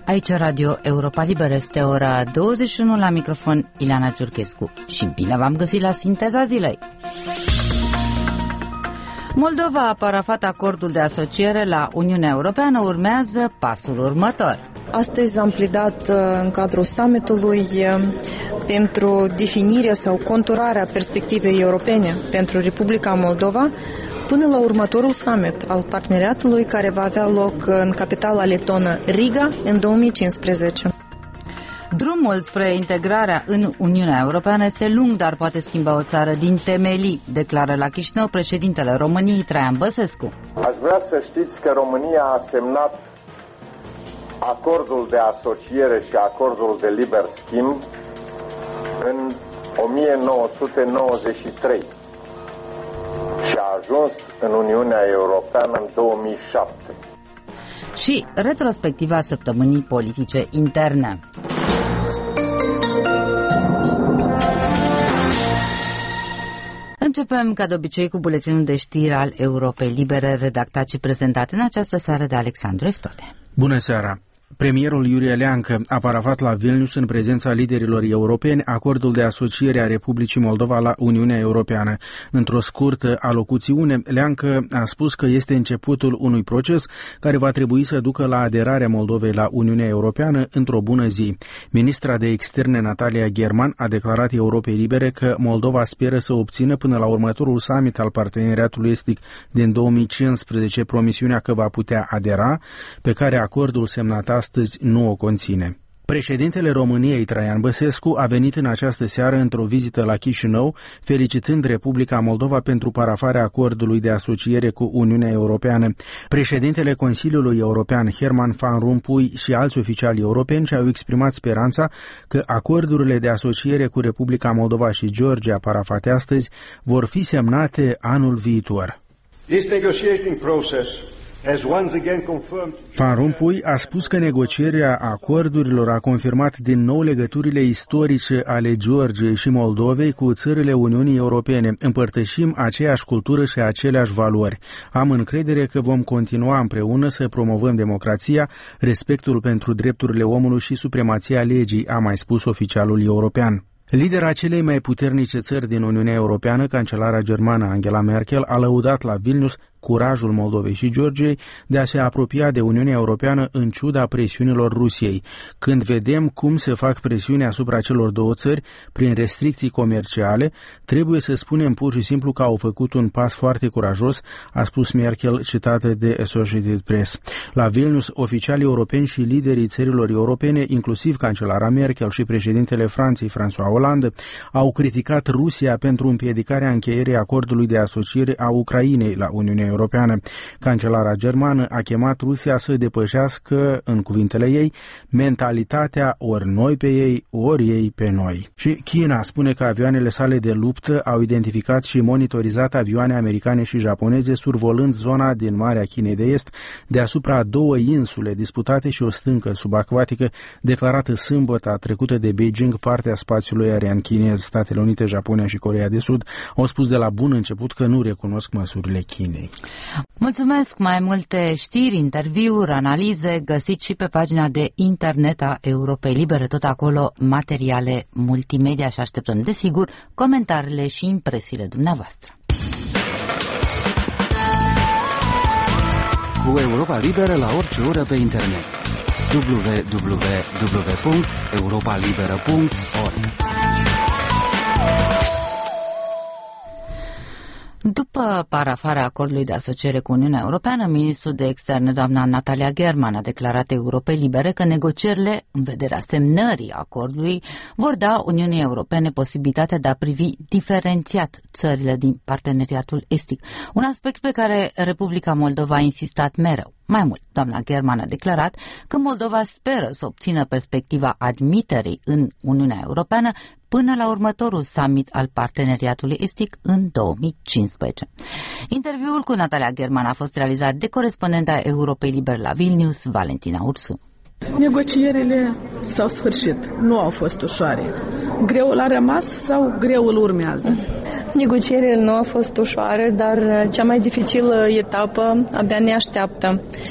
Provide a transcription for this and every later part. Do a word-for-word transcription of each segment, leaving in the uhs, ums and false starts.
Aici Radio Europa Liberă, este ora douăzeci și unu, la microfon Ileana Giurchescu și bine v-am găsit la Sinteza Zilei. Moldova a parafat acordul de asociere la Uniunea Europeană, urmează pasul următor. Astăzi am plidat în cadrul summitului pentru definirea sau conturarea perspectivei europene pentru Republica Moldova până la următorul summit al parteneriatului care va avea loc în capitala letonă Riga în două mii cincisprezece. Drumul spre integrarea în Uniunea Europeană este lung, dar poate schimba o țară din temelii, declară la Chișinău președintele României, Traian Băsescu. Aș vrea să știți că România a semnat acordul de asociere și acordul de liber schimb în o mie nouă sute nouăzeci și trei și a ajuns în Uniunea Europeană în două mii șapte. Și retrospectiva săptămânii politice interne. Începem, ca de obicei, cu buletinul de știri al Europei Libere, redactat și prezentat în această seară de Alexandru Eftode. Bună seara! Premierul Iurie Leancă a parafat la Vilnius, în prezența liderilor europeni, acordul de asociere a Republicii Moldova la Uniunea Europeană. Într-o scurtă alocuțiune, Leancă a spus că este începutul unui proces care va trebui să ducă la aderarea Moldovei la Uniunea Europeană într-o bună zi. Ministra de Externe Natalia German a declarat Europei Libere că Moldova speră să obțină până la următorul summit al Parteneriatului Estic din două mii cincisprezece promisiunea că va putea adera, pe care acordul semnat astăzi nu o conține. Președintele României, Traian Băsescu, a venit în această seară într-o vizită la Chișinău, felicitând Republica Moldova pentru parafarea acordului de asociere cu Uniunea Europeană. Președintele Consiliului European, Herman Van Rompuy, și alți oficiali europeni și-au exprimat speranța că acordurile de asociere cu Republica Moldova și Georgia, parafate astăzi, vor fi semnate anul viitor. This negotiating process Van Rompuy a spus că negocierea acordurilor a confirmat din nou legăturile istorice ale Georgiei și Moldovei cu țările Uniunii Europene. Împărtășim aceeași cultură și aceleași valori. Am încredere că vom continua împreună să promovăm democrația, respectul pentru drepturile omului și supremația legii, a mai spus oficialul european. Lidera celei mai puternice țări din Uniunea Europeană, cancelara germană Angela Merkel, a lăudat la Vilnius curajul Moldovei și Georgiei de a se apropia de Uniunea Europeană în ciuda presiunilor Rusiei. Când vedem cum se fac presiuni asupra celor două țări prin restricții comerciale, trebuie să spunem pur și simplu că au făcut un pas foarte curajos, a spus Merkel, citată de Associated Press. La Vilnius, oficialii europeni și liderii țărilor europene, inclusiv cancelara Merkel și președintele Franței, François Hollande, au criticat Rusia pentru împiedicarea încheierii acordului de asociere a Ucrainei la Uniunea Europeană. Cancelara germană a chemat Rusia să depășească, în cuvintele ei, mentalitatea ori noi pe ei, ori ei pe noi. Și China spune că avioanele sale de luptă au identificat și monitorizat avioane americane și japoneze survolând zona din Marea Chinei de Est, deasupra două insule disputate și o stâncă subacvatică declarată sâmbătă trecută de Beijing, partea spațiului aerian chinez. Statele Unite, Japonia și Coreea de Sud au spus de la bun început că nu recunosc măsurile Chinei. Mulțumesc! Mai multe știri, interviuri, analize găsiți și pe pagina de internet a Europei Libere, tot acolo materiale multimedia și așteptăm, desigur, comentariile și impresiile dumneavoastră. Cu Europa Liberă la orice oră pe internet. w w w punct europa liberă punct org. După parafarea acordului de asociere cu Uniunea Europeană, ministrul de externe, doamna Natalia German, a declarat Europei Libere că negocierile în vederea semnării acordului vor da Uniunii Europene posibilitatea de a privi diferențiat țările din parteneriatul estic, un aspect pe care Republica Moldova a insistat mereu. Mai mult, doamna German a declarat că Moldova speră să obțină perspectiva admiterii în Uniunea Europeană până la următorul summit al Parteneriatului Estic în două mii cincisprezece. Interviul cu Natalia German a fost realizat de corespondenta Europei Libere la Vilnius, Valentina Ursu. Negocierile s-au sfârșit, nu au fost ușoare. Greul a rămas sau greul urmează? Negocierile nu au fost ușoare, dar cea mai dificilă etapă abia ne așteaptă.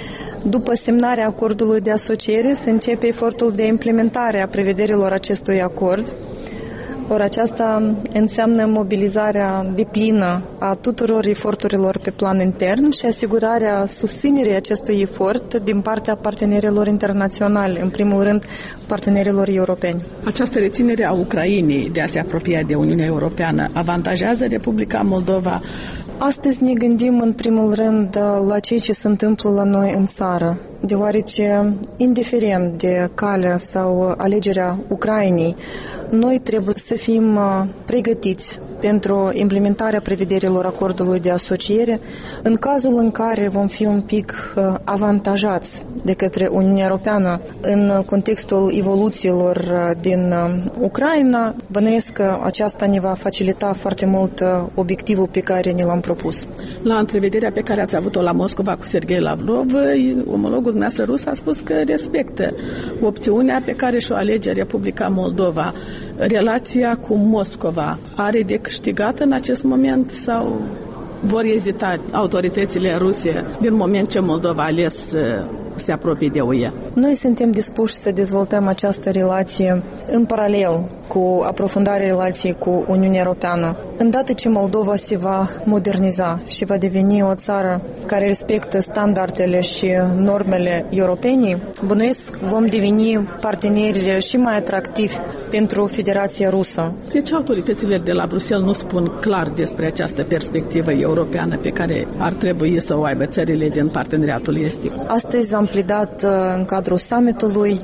După semnarea acordului de asociere, se începe efortul de implementare a prevederilor acestui acord. Ori aceasta înseamnă mobilizarea deplină a tuturor eforturilor pe plan intern și asigurarea susținerii acestui efort din partea partenerilor internaționali, în primul rând partenerilor europeni. Această reținere a Ucrainei de a se apropia de Uniunea Europeană avantajează Republica Moldova? Astăzi ne gândim în primul rând la ceea ce se întâmplă la noi în țară, deoarece, indiferent de calea sau alegerea Ucrainei, noi trebuie să fim pregătiți pentru implementarea prevederilor acordului de asociere în cazul în care vom fi un pic avantajați de către Uniunea Europeană în contextul evoluțiilor din Ucraina. Bănuiesc că aceasta ne va facilita foarte mult obiectivul pe care ne l-am propus. La întrevederea pe care ați avut-o la Moscova cu Sergei Lavrov, omologul dumneavoastră rus a spus că respectă opțiunea pe care și-o alege Republica Moldova. Relația cu Moscova are de câștigat în acest moment sau vor ezita autoritățile ruse din moment ce Moldova a ales să se apropie de U E? Noi suntem dispuși să dezvoltăm această relație în paralel cu aprofundarea relației cu Uniunea Europeană. Îndată ce Moldova se va moderniza și va deveni o țară care respectă standardele și normele europene, bănuiesc vom deveni parteneri și mai atractivi pentru Federația Rusă. De ce autoritățile de la Bruxelles nu spun clar despre această perspectivă europeană pe care ar trebui să o aibă țările din parteneriatul estic? Astăzi am pledat în cadrul summitului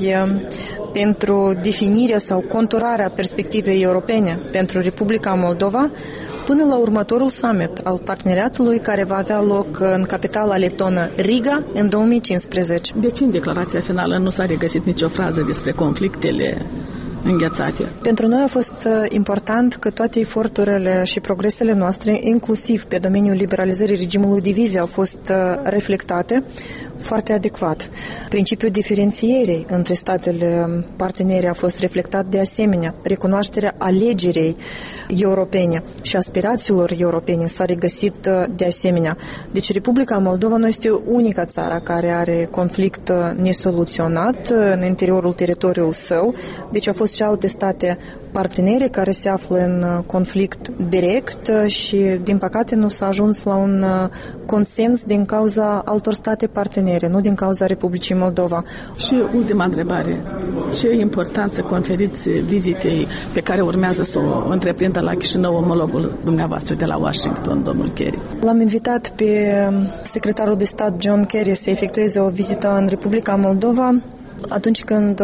pentru definirea sau conturarea perspectivei europene pentru Republica Moldova până la următorul summit al parteneriatului care va avea loc în capitala letonă Riga în două mii cincisprezece. De ce în declarația finală nu s-a regăsit nicio frază despre conflictele înghețate? Pentru noi a fost important că toate eforturile și progresele noastre, inclusiv pe domeniul liberalizării regimului de vize, au fost reflectate foarte adecvat. Principiul diferențierii între statele partenere a fost reflectat de asemenea. Recunoașterea alegerii europene și aspirațiilor europene s-a regăsit de asemenea. Deci Republica Moldova nu este unica țară care are conflict nesoluționat în interiorul teritoriului său, deci au fost și alte state partenere care se află în conflict direct și, din păcate, nu s-a ajuns la un consens din cauza altor state partenere, nu din cauza Republicii Moldova. Și ultima întrebare. Ce importanță conferiți vizitei pe care urmează să o întreprindă la Chișinău omologul dumneavoastră de la Washington, domnul Kerry? L-am invitat pe secretarul de stat John Kerry să efectueze o vizită în Republica Moldova atunci când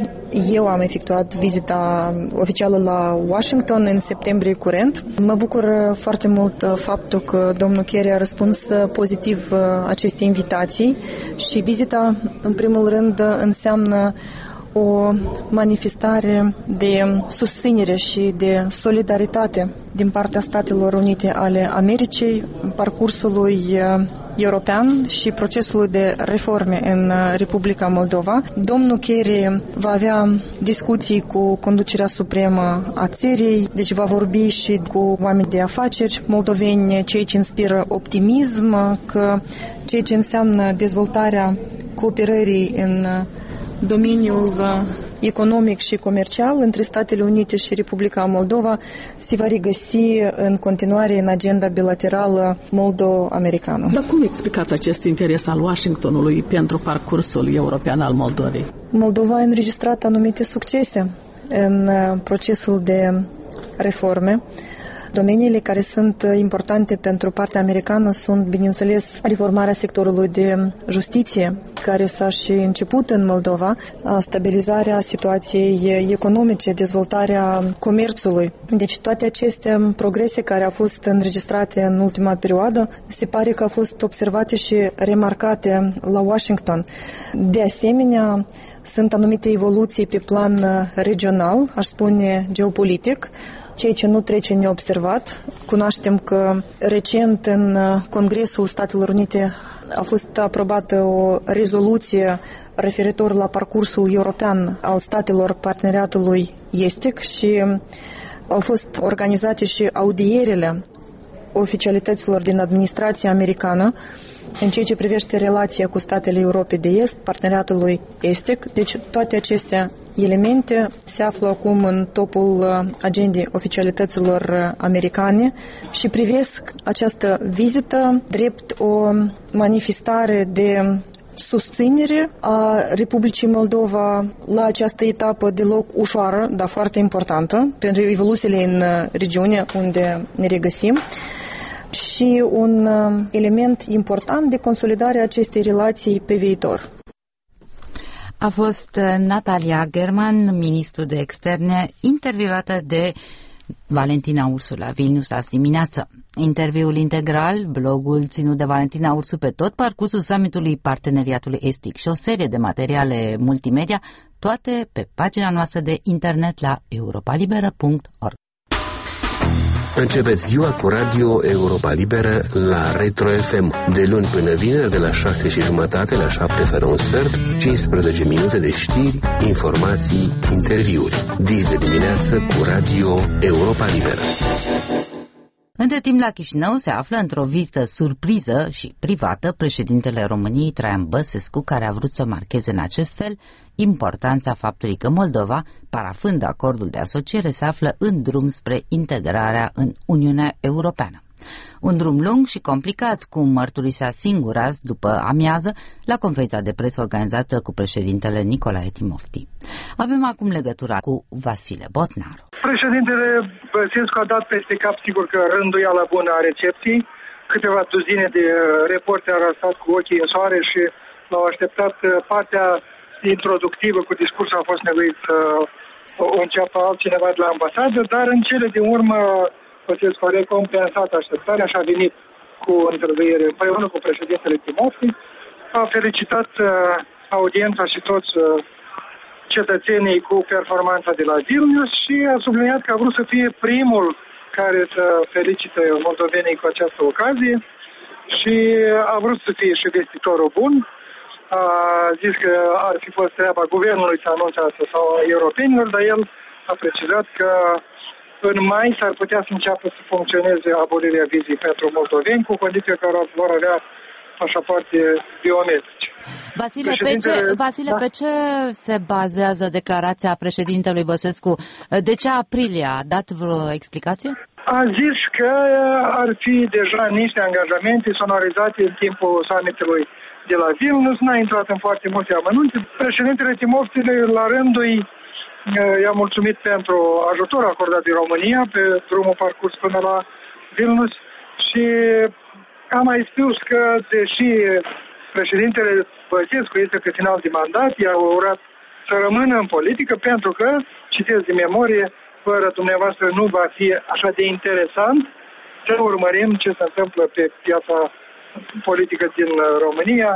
eu am efectuat vizita oficială la Washington în septembrie curent. Mă bucur foarte mult faptul că domnul Kerry a răspuns pozitiv acestei invitații și vizita, în primul rând, înseamnă o manifestare de susținere și de solidaritate din partea Statelor Unite ale Americii, parcursului european și procesului de reforme în Republica Moldova. Domnul Kerry va avea discuții cu conducerea supremă a țării, deci va vorbi și cu oameni de afaceri moldoveni, ceea ce inspiră optimism, că ceea ce înseamnă dezvoltarea cooperării în domeniul economic și comercial între Statele Unite și Republica Moldova se va regăsi în continuare în agenda bilaterală moldo-americană. Dar cum explicați acest interes al Washingtonului pentru parcursul european al Moldovei? Moldova a înregistrat anumite succese în procesul de reforme. Domeniile care sunt importante pentru partea americană sunt, bineînțeles, reformarea sectorului de justiție, care s-a și început în Moldova, stabilizarea situației economice, dezvoltarea comerțului. Deci toate aceste progrese care au fost înregistrate în ultima perioadă, se pare că au fost observate și remarcate la Washington. De asemenea, sunt anumite evoluții pe plan regional, aș spune geopolitic, ceea ce nu trece neobservat. Cunoaștem că recent în Congresul Statelor Unite a fost aprobată o rezoluție referitor la parcursul european al statelor parteneriatului estic și au fost organizate și audierile oficialităților din administrația americană în ceea ce privește relația cu statele Europei de Est, parteneriatului estic. Deci toate aceste elemente se află acum în topul agendei oficialităților americane și privesc această vizită drept o manifestare de susținere a Republicii Moldova la această etapă deloc ușoară, dar foarte importantă pentru evoluțiile în regiune unde ne regăsim și un element important de consolidare a acestei relații pe viitor. A fost Natalia German, ministru de externe, intervievată de Valentina Ursu la Vilnius azi dimineață. Interviul integral, blogul ținut de Valentina Ursu pe tot parcursul summitului Parteneriatului Estic și o serie de materiale multimedia, toate pe pagina noastră de internet la europa liberă punct org. Începeți ziua cu Radio Europa Liberă la Retro F M. De luni până vineri, de la șase și jumătate la șapte fără un sfert, cincisprezece minute de știri, informații, interviuri. Dis de dimineață cu Radio Europa Liberă. Între timp, la Chișinău se află într-o vizită surpriză și privată președintele României, Traian Băsescu, care a vrut să marcheze în acest fel importanța faptului că Moldova, parafând acordul de asociere, se află în drum spre integrarea în Uniunea Europeană. Un drum lung și complicat, cum mărturisea singur azi după amiază la conferința de presă organizată cu președintele Nicolae Timofti. Avem acum legătura cu Vasile Botnaru. Președintele Băsescu a dat peste cap, sigur că rânduiala bună a recepției. Câteva duzine de reporteri au stat cu ochii în soare și l-au așteptat. Partea introductivă cu discursul a fost nevoit să o înceapă altcineva de la ambasadă, dar în cele din urmă Băsescu a recompensat așteptarea și a venit cu întârziere împreună cu președintele Timofti. A felicitat audiența și toți cetățenii cu performanța de la Vilnius și a subliniat că a vrut să fie primul care să felicite moldovenii cu această ocazie și a vrut să fie și vestitorul bun. A zis că ar fi fost treaba guvernului să anunțe asta sau europenilor, dar el a precizat că în mai s-ar putea să înceapă să funcționeze abolirea vizii pentru moldoveni, cu condiția că vor avea pașapoarte biometrice. Vasile, Președintele... pe, ce, Vasile da? pe ce se bazează declarația președintelui Băsescu? De ce aprilie? A dat vreo explicație? A zis că ar fi deja niște angajamente sonorizate în timpul summitului de la Vilnius. N-a intrat în foarte multe amănunte. Președintele Timofti, la rândul i-a mulțumit pentru ajutorul acordat de România pe drumul parcurs până la Vilnius și a mai spus că, deși președintele Băsescu este pe final de mandat, i-a urat să rămână în politică pentru că, citesc din memorie, fără dumneavoastră nu va fi așa de interesant să urmărim ce se întâmplă pe piața politică din România.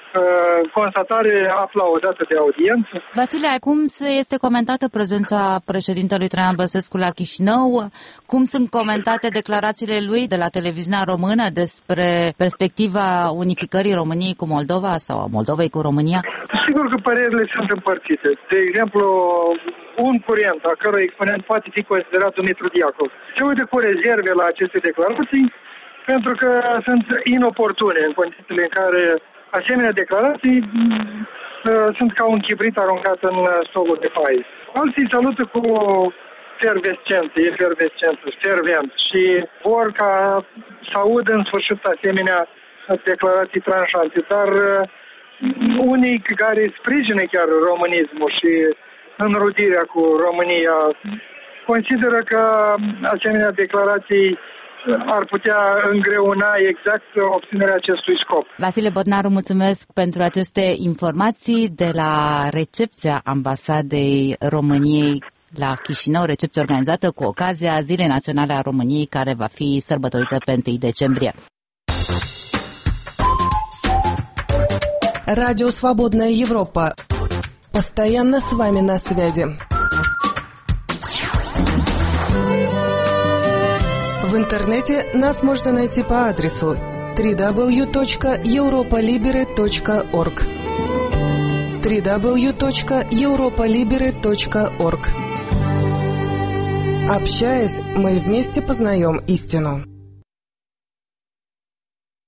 Constatare aplaudată de audiență. Vasile, cum este comentată prezența președintelui Traian Băsescu la Chișinău? Cum sunt comentate declarațiile lui de la televiziunea română despre perspectiva unificării României cu Moldova sau a Moldovei cu România? Sigur că părerile sunt împărțite. De exemplu, un curent, a cărui exponent poate fi considerat Dumitru Diacov, se uită cu rezerve la aceste declarații pentru că sunt inoportune în condițiile în care asemenea declarații uh, sunt ca un chibrit aruncat în stolul de paie. Alții salută cu fervescență, efervescență, fervent și vor ca să audă în sfârșit asemenea declarații tranșante, dar uh, unii care sprijină chiar românismul și înrudirea cu România consideră că asemenea declarații ar putea îngreuna exact obținerea acestui scop. Vasile Botnaru, mulțumesc pentru aceste informații de la recepția Ambasadei României la Chișinău, recepție organizată cu ocazia Zilei Naționale a României, care va fi sărbătorită pe întâi decembrie. Радио Свободная Европа. Постоянно с вами на связи. В интернете нас можно найти по адресу дабл ю дабл ю дабл ю точка европа либере точка орг дабл ю дабл ю дабл ю точка европа либере точка орг. Общаясь, мы вместе познаем истину.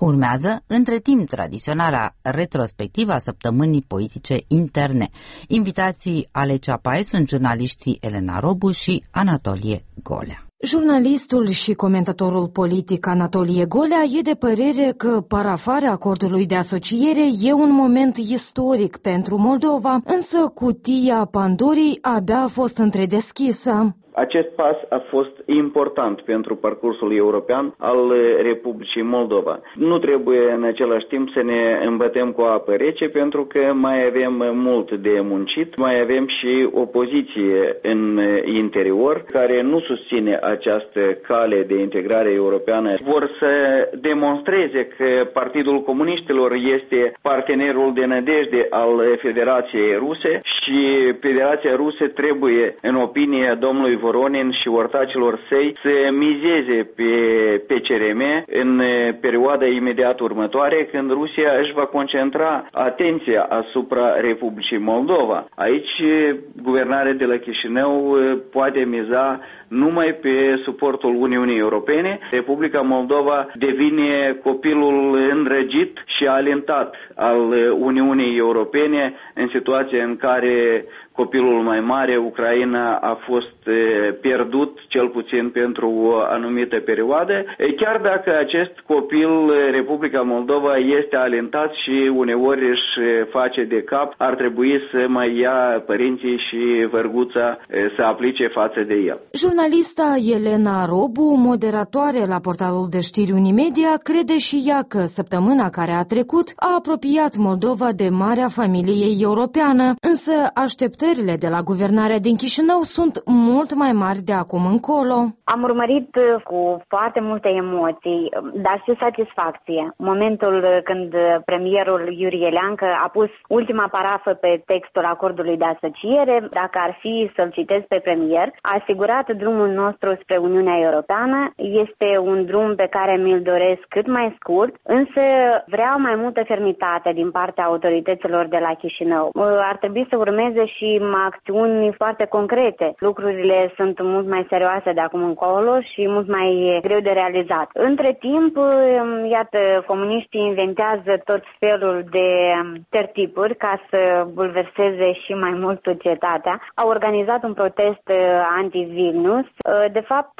Urmează, între timp, tradiționala retrospectivă a săptămânii politice interne. Invitații ale Ceapai sunt jurnaliștii Elena Robu și Anatolie Golea. Jurnalistul și comentatorul politic Anatolie Golea e de părere că parafarea acordului de asociere e un moment istoric pentru Moldova, însă cutia Pandorii abia a fost întredeschisă. Acest pas a fost important pentru parcursul european al Republicii Moldova. Nu trebuie în același timp să ne îmbătem cu apă rece, pentru că mai avem mult de muncit, mai avem și opoziție în interior care nu susține această cale de integrare europeană. Vor să demonstreze că Partidul Comuniștilor este partenerul de nădejde al Federației Ruse și Federația Rusă trebuie, în opinia domnului Voronin și ortacilor săi, să mizeze pe, pe C R M în perioada imediat următoare, când Rusia își va concentra atenția asupra Republicii Moldova. Aici, guvernarea de la Chișinău poate miza numai pe suportul Uniunii Europene. Republica Moldova devine copilul îndrăgit și alintat al Uniunii Europene în situația în care copilul mai mare, Ucraina, a fost pierdut, cel puțin pentru o anumită perioadă. Chiar dacă acest copil, Republica Moldova, este alintat și uneori își face de cap, ar trebui să mai ia părinții și vărguța să aplice față de el. Jurnalista Elena Robu, moderatoare la portalul de știri Unimedia, crede și ea că săptămâna care a trecut a apropiat Moldova de marea familie europeană, însă așteptările de la guvernarea din Chișinău sunt mult mai mari de acum încolo. Am urmărit cu foarte multe emoții, dar și satisfacție, momentul când premierul Iurie Leancă a pus ultima parafă pe textul acordului de asociere. Dacă ar fi să-l citesc pe premier, a asigurat drumul nostru spre Uniunea Europeană. Este un drum pe care mi-l doresc cât mai scurt, însă vreau mai multă fermitate din partea autorităților de la Chișinău. Ar trebui să urmeze și acțiuni foarte concrete. Lucrurile sunt mult mai serioase de acum încolo și mult mai greu de realizat. Între timp, iată, comuniștii inventează tot felul de tertipuri ca să bulverseze și mai mult societatea. Au organizat un protest anti-Vilnius. De fapt,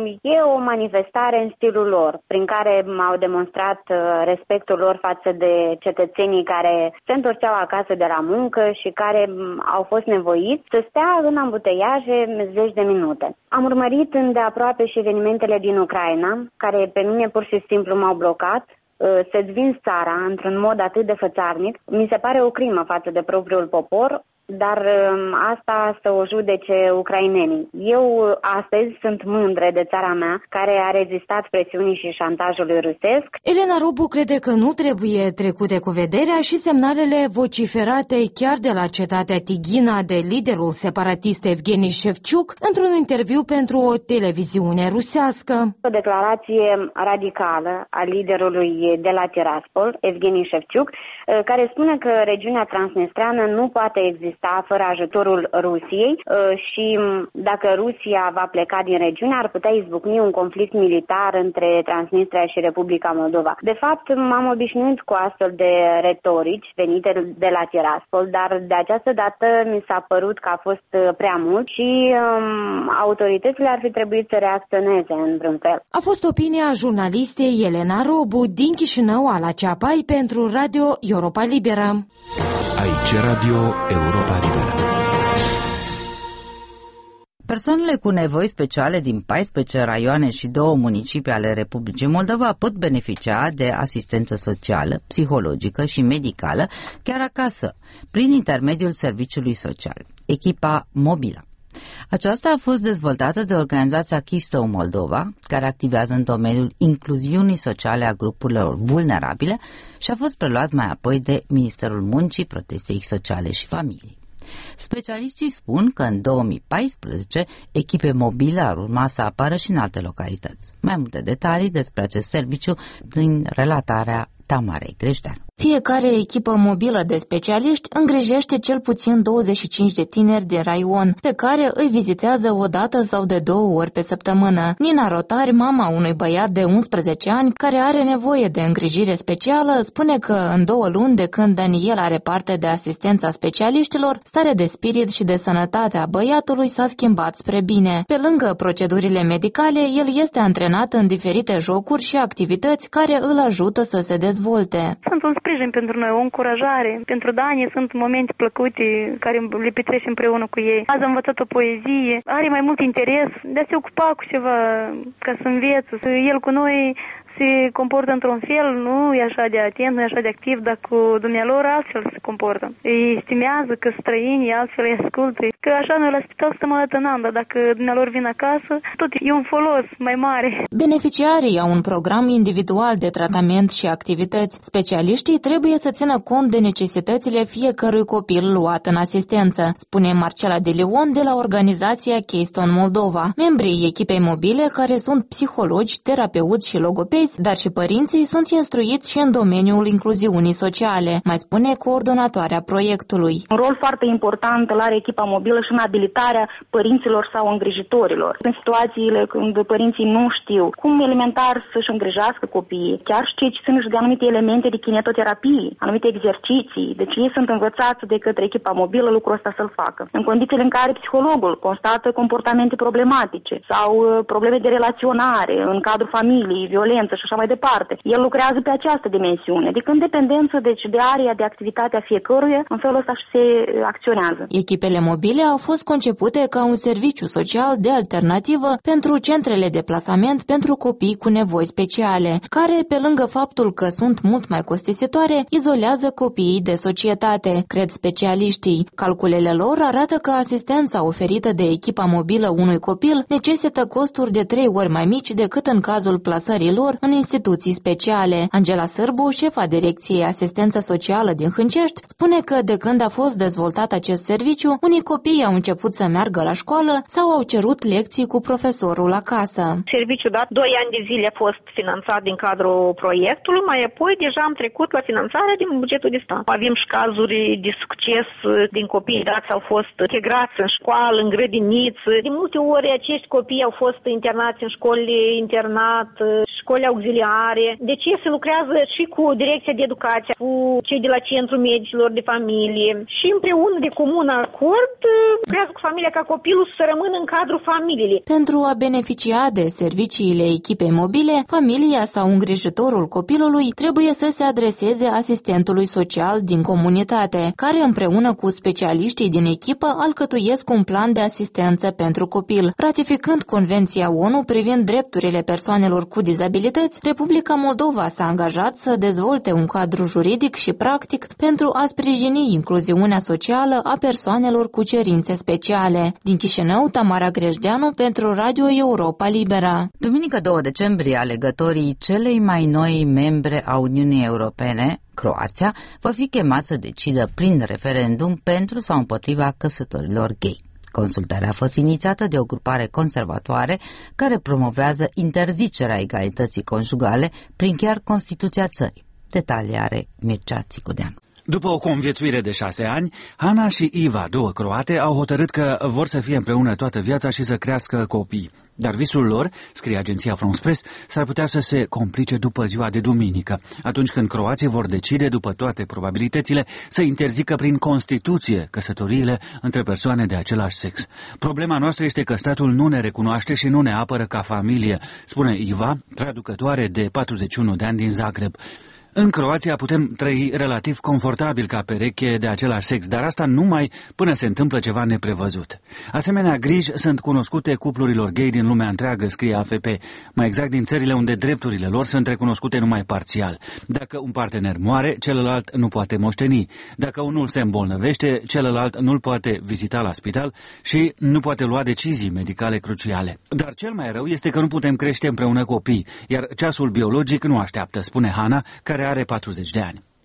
e o manifestare în stilul lor, prin care au demonstrat respectul lor față de cetățenii care se întorceau acasă de la muncă și care au fost nevoiți să stea în ambuteiaje zeci de minute. Am urmărit îndeaproape și evenimentele din Ucraina, care pe mine pur și simplu m-au blocat. Să-ți vinzi țara într-un mod atât de fățarnic, mi se pare o crimă față de propriul popor, dar asta să o judece ucrainenii. Eu astăzi sunt mândră de țara mea, care a rezistat presiunii și șantajului rusesc. Elena Robu crede că nu trebuie trecute cu vederea și semnalele vociferate chiar de la cetatea Tighina de liderul separatist Evgeni Șevciuc într-un interviu pentru o televiziune rusească. O declarație radicală a liderului de la Tiraspol, Evgeni Șevciuc, care spune că regiunea transnistreană nu poate exista fără ajutorul Rusiei și dacă Rusia va pleca din regiune, ar putea izbucni un conflict militar între Transnistria și Republica Moldova. De fapt, m-am obișnuit cu astfel de retorici venite de la Tiraspol, dar de această dată mi s-a părut că a fost prea mult și um, autoritățile ar fi trebuit să reacționeze în vreun fel. A fost opinia jurnalistei Elena Robu din Chișinău la Ceapai pentru Radio Europa Liberă. Aici Radio Europa Liberă. Persoanele cu nevoi speciale din paisprezece raioane și două municipii ale Republicii Moldova pot beneficia de asistență socială, psihologică și medicală chiar acasă, prin intermediul serviciului social, echipa mobilă. Aceasta a fost dezvoltată de organizația Keystone Moldova, care activează în domeniul incluziunii sociale a grupurilor vulnerabile și a fost preluat mai apoi de Ministerul Muncii, Protecției Sociale și Familiei. Specialiștii spun că în două mii paisprezece echipe mobile ar urma să apară și în alte localități. Mai multe detalii despre acest serviciu din relatarea Tamarei Creșteanu. Fiecare echipă mobilă de specialiști îngrijește cel puțin douăzeci și cinci de tineri din raion, pe care îi vizitează o dată sau de două ori pe săptămână. Nina Rotari, mama unui băiat de unsprezece ani care are nevoie de îngrijire specială, spune că în două luni de când Daniel are parte de asistența specialiștilor, starea de spirit și de sănătate a băiatului s-a schimbat spre bine. Pe lângă procedurile medicale, el este antrenat în diferite jocuri și activități care îl ajută să se dezvolte. Sunt un sprijin pentru noi, o încurajare. Pentru Dani sunt momente plăcute care le petrești împreună cu ei. Azi a învățat o poezie, are mai mult interes de a se ocupa cu ceva, ca să învețe. El cu noi se comportă într-un fel, nu e așa de atent, nu e așa de activ, dar cu dumnealor altfel se comportă. Îi estimează că străinii altfel îi ascultă. Că așa noi la spital stăm alătănăm, dar dacă dumnealor vin acasă, tot e un folos mai mare. Beneficiarii au un program individual de tratament și activități. Specialiștii trebuie să țină cont de necesitățile fiecărui copil luat în asistență, spune Marcela de Leon de la organizația Keystone Moldova. Membrii echipei mobile, care sunt psihologi, terapeuți și logopezi, dar și părinții, sunt instruiți și în domeniul incluziunii sociale, mai spune coordonatoarea proiectului. Un rol foarte important îl are echipa mobilă și în abilitarea părinților sau îngrijitorilor. În situațiile când părinții nu știu cum elementar să-și îngrijească copiii, chiar și cei ce țin și de anumite elemente de kinetoterapie, anumite exerciții, deci ei sunt învățați de către echipa mobilă lucrul ăsta să-l facă. În condițiile în care psihologul constată comportamente problematice sau probleme de relaționare în cadrul familiei, violență și așa mai departe. El lucrează pe această dimensiune, adică în dependență deci, de area de activitate a fiecăruia, în felul ăsta și se acționează. Echipele mobile au fost concepute ca un serviciu social de alternativă pentru centrele de plasament pentru copii cu nevoi speciale, care, pe lângă faptul că sunt mult mai costisitoare, izolează copiii de societate, cred specialiștii. Calculele lor arată că asistența oferită de echipa mobilă unui copil necesită costuri de trei ori mai mici decât în cazul plasării lor în instituții speciale. Angela Sârbu, șefa Direcției Asistență Socială din Hâncești, spune că de când a fost dezvoltat acest serviciu, unii copii au început să meargă la școală sau au cerut lecții cu profesorul acasă. Serviciul dat doi ani de zile a fost finanțat din cadrul proiectului, mai apoi deja am trecut la finanțarea din bugetul de stat. Avem și cazuri de succes din copii dați au fost integrați în școală, în grădiniță. De multe ori acești copii au fost internați în școli internat, școli auxiliare. De ce se lucrează și cu Direcția de Educație, cu cei de la Centrul Medicilor de Familie și împreună de comun acord lucrează cu familia ca copilul să rămână în cadrul familiei. Pentru a beneficia de serviciile echipei mobile, familia sau îngrijitorul copilului trebuie să se adreseze asistentului social din comunitate, care împreună cu specialiștii din echipă alcătuiesc un plan de asistență pentru copil. Ratificând Convenția O N U privind drepturile persoanelor cu dizabilități, Republica Moldova s-a angajat să dezvolte un cadru juridic și practic pentru a sprijini incluziunea socială a persoanelor cu cerințe speciale. Din Chișinău, Tamara Creșteanu pentru Radio Europa Liberă. Duminică doi decembrie, alegătorii celei mai noi membre a Uniunii Europene, Croația, vor fi chemați să decidă prin referendum pentru sau împotriva căsătorilor gay. Consultarea a fost inițiată de o grupare conservatoare care promovează interzicerea egalității conjugale prin chiar Constituția țării. Detalii are Mircea Țicudean. După o conviețuire de șase ani, Ana și Iva, două croate, au hotărât că vor să fie împreună toată viața și să crească copii. Dar visul lor, scrie agenția France Press, s-ar putea să se complice după ziua de duminică, atunci când croații vor decide, după toate probabilitățile, să interzică prin Constituție căsătoriile între persoane de același sex. Problema noastră este că statul nu ne recunoaște și nu ne apără ca familie, spune Iva, traducătoare de patruzeci și unu de ani din Zagreb. În Croația putem trăi relativ confortabil ca pereche de același sex, dar asta numai până se întâmplă ceva neprevăzut. Asemenea griji sunt cunoscute cuplurilor gay din lumea întreagă, scrie A F P, mai exact din țările unde drepturile lor sunt recunoscute numai parțial. Dacă un partener moare, celălalt nu poate moșteni. Dacă unul se îmbolnăvește, celălalt nu-l poate vizita la spital și nu poate lua decizii medicale cruciale. Dar cel mai rău este că nu putem crește împreună copii, iar ceasul biologic nu așteaptă, spune Hana, care are patruzeci de ani.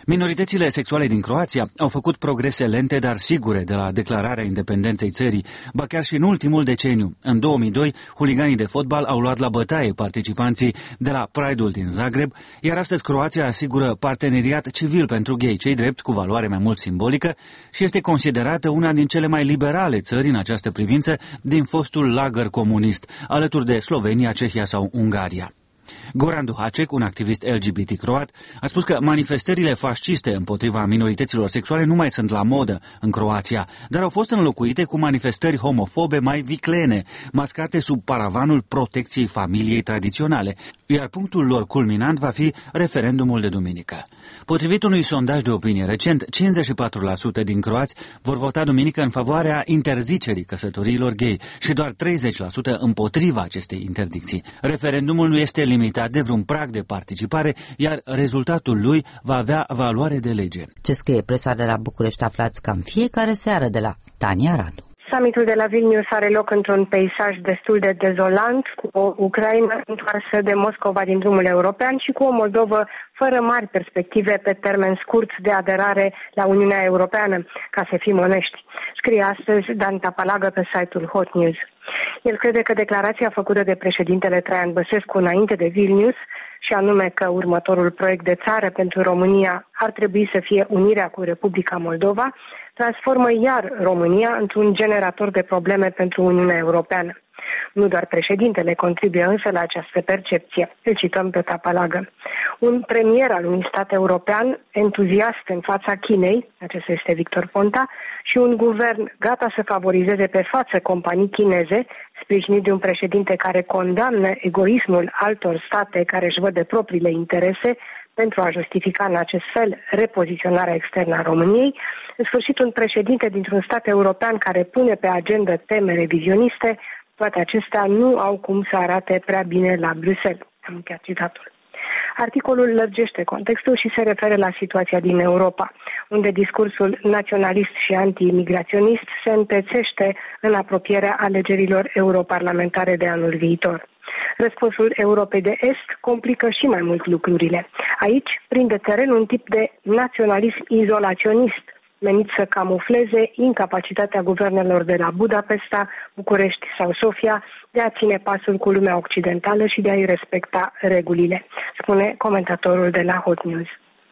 Minoritățile sexuale din Croația au făcut progrese lente, dar sigure de la declararea independenței țării, ba chiar și în ultimul deceniu. În două mii doi, huliganii de fotbal au luat la bătaie participanții de la Pride-ul din Zagreb, iar astăzi Croația asigură parteneriat civil pentru gay, cei drept cu valoare mai mult simbolică, și este considerată una din cele mai liberale țări în această privință din fostul lagăr comunist, alături de Slovenia, Cehia sau Ungaria. Goran Duhacek, un activist L G B T croat, a spus că manifestările fasciste împotriva minorităților sexuale nu mai sunt la modă în Croația, dar au fost înlocuite cu manifestări homofobe mai viclene, mascate sub paravanul protecției familiei tradiționale, iar punctul lor culminant va fi referendumul de duminică. Potrivit unui sondaj de opinie recent, cincizeci și patru la sută din croați vor vota duminică în favoarea interzicerii căsătoriilor gay și doar treizeci la sută împotriva acestei interdicții. Referendumul nu este limitat de vreun prag de participare, iar rezultatul lui va avea valoare de lege. Ce scrie presa de la București aflați cam fiecare seară de la Tania Radu. Summitul de la Vilnius are loc într-un peisaj destul de dezolant, cu o Ucraina întoarsă de Moscova din drumul european și cu o Moldovă fără mari perspective pe termen scurt de aderare la Uniunea Europeană, ca să fim onești. Scrie astăzi Dan Tapalagă pe site-ul Hot News. El crede că declarația făcută de președintele Traian Băsescu înainte de Vilnius, și anume că următorul proiect de țară pentru România ar trebui să fie unirea cu Republica Moldova, transformă iar România într-un generator de probleme pentru Uniunea Europeană. Nu doar președintele contribuie însă la această percepție. Îl cităm pe Tapalagă. Un premier al unui stat european entuziast în fața Chinei, acesta este Victor Ponta, și un guvern gata să favorizeze pe față companii chineze, sprijinit de un președinte care condamnă egoismul altor state care își văd de propriile interese pentru a justifica în acest fel repoziționarea externă a României, în sfârșit un președinte dintr-un stat european care pune pe agenda teme revizioniste, toate acestea nu au cum să arate prea bine la Bruxelles. Am încheiat citatul. Articolul lărgește contextul și se referă la situația din Europa, unde discursul naționalist și anti-imigraționist se întețește în apropierea alegerilor europarlamentare de anul viitor. Răspunsul Europei de Est complică și mai mult lucrurile. Aici prinde teren un tip de naționalism izolaționist, menit să camufleze incapacitatea guvernelor de la Budapesta, București sau Sofia de a ține pasul cu lumea occidentală și de a-i respecta regulile, spune comentatorul de la Hot News.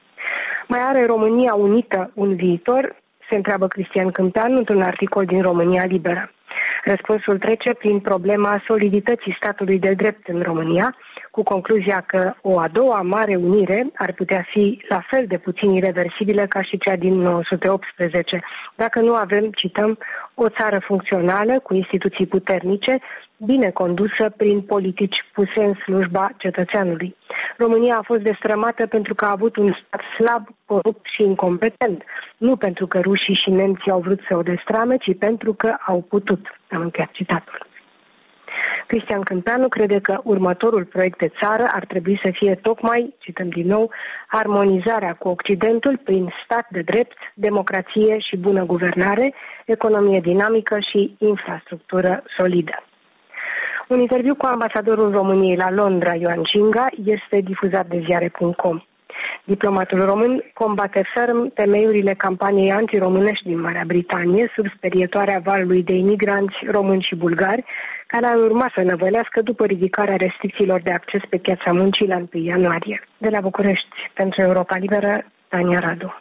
Mai are România unită un viitor? Se întreabă Cristian Câmpeanu într-un articol din România Liberă. Răspunsul trece prin problema solidității statului de drept în România, cu concluzia că o a doua mare unire ar putea fi la fel de puțin irreversibilă ca și cea din nouă sute optsprezece, dacă nu avem, cităm, o țară funcțională, cu instituții puternice, bine condusă prin politici puse în slujba cetățeanului. România a fost destrămată pentru că a avut un stat slab, corupt și incompetent, nu pentru că rușii și nemții au vrut să o destrame, ci pentru că au putut. Am încheiat citatul. Cristian Câmpeanu crede că următorul proiect de țară ar trebui să fie tocmai, cităm din nou, armonizarea cu Occidentul prin stat de drept, democrație și bună guvernare, economie dinamică și infrastructură solidă. Un interviu cu ambasadorul României la Londra, Ioan Cinga, este difuzat de ziare punct com. Diplomatul român combate ferm temeiurile campaniei antiromânești din Marea Britanie sub sperietoarea valului de imigranți români și bulgari, care ar urma să năvălească după ridicarea restricțiilor de acces pe piața muncii la întâi ianuarie. De la București, pentru Europa Liberă, Tania Radu.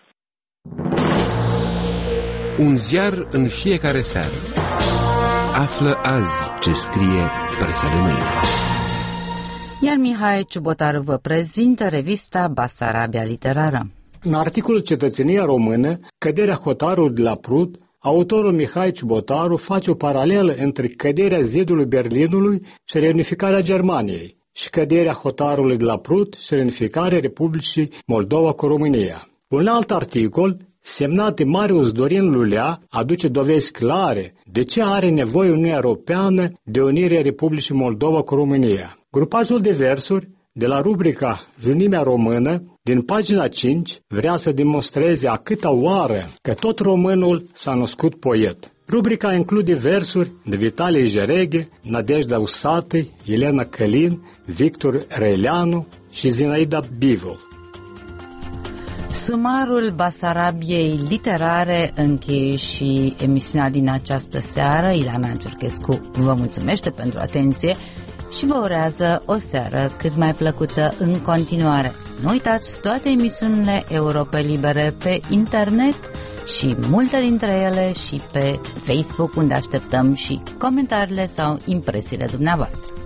Un ziar în fiecare seară. Află azi ce scrie presa de mâine. Iar Mihai Ciubotaru vă prezintă revista Basarabia Literară. În articolul Cetățenia română, căderea hotarului de la Prut, autorul Mihai Ciubotaru face o paralelă între căderea zidului Berlinului și reunificarea Germaniei și căderea hotarului de la Prut și reunificarea Republicii Moldova cu România. Un alt articol, semnat de Marius Dorin Lulea, aduce dovezi clare de ce are nevoie Uniunea Europeană de unirea Republicii Moldova cu România. Grupajul de versuri de la rubrica Junimea Română, din pagina cinci, vrea să demonstreze a câta oară că tot românul s-a născut poet. Rubrica include versuri de Vitalie Jereghe, Nadejda Usatăi, Elena Călin, Victor Răileanu și Zinaida Bivol. Sumarul Basarabiei literare încheie și emisiunea din această seară. Ileana Giurchescu vă mulțumește pentru atenție și vă urează o seară cât mai plăcută în continuare. Nu uitați toate emisiunile Europa Libere pe internet și multe dintre ele și pe Facebook, unde așteptăm și comentariile sau impresiile dumneavoastră.